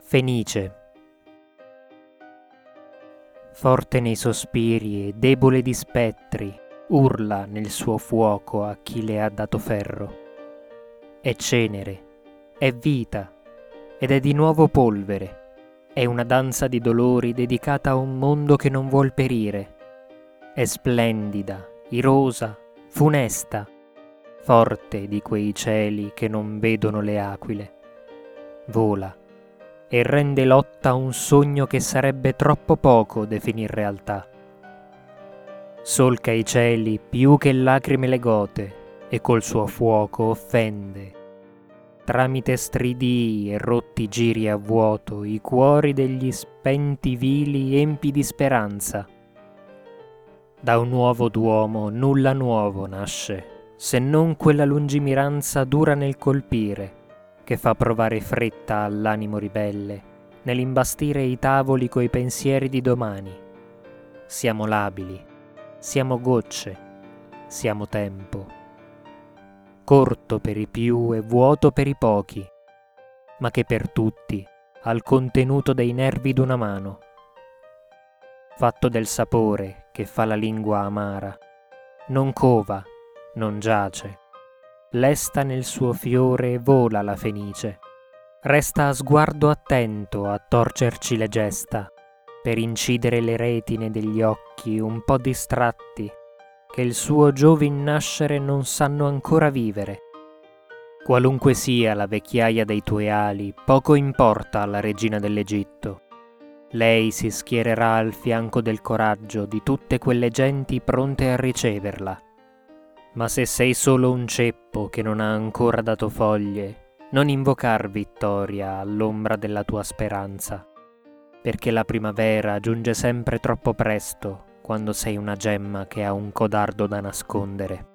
Fenice. Forte nei sospiri e debole di spettri, urla nel suo fuoco a chi le ha dato ferro. È cenere, è vita, ed è di nuovo polvere. È una danza di dolori dedicata a un mondo che non vuol perire. È splendida, irosa, funesta, forte di quei cieli che non vedono le aquile. Vola e rende lotta un sogno che sarebbe troppo poco definir realtà. Solca i cieli più che lacrime le gote e col suo fuoco offende. Tramite stridii e rotti giri a vuoto i cuori degli spenti vili empi di speranza. Da un nuovo Duomo nulla nuovo nasce, se non quella lungimiranza dura nel colpire, che fa provare fretta all'animo ribelle, nell'imbastire i tavoli coi pensieri di domani. Siamo labili, siamo gocce, siamo tempo. Corto per i più e vuoto per i pochi, ma che per tutti ha il contenuto dei nervi d'una mano. Fatto del sapore che fa la lingua amara, non cova, non giace, lesta nel suo fiore e vola la fenice. Resta a sguardo attento a torcerci le gesta, per incidere le retine degli occhi un po' distratti, che il suo giovin nascere non sanno ancora vivere. Qualunque sia la vecchiaia dei tuoi ali, poco importa alla regina dell'Egitto. Lei si schiererà al fianco del coraggio di tutte quelle genti pronte a riceverla. Ma se sei solo un ceppo che non ha ancora dato foglie, non invocar vittoria all'ombra della tua speranza, perché la primavera giunge sempre troppo presto quando sei una gemma che ha un codardo da nascondere.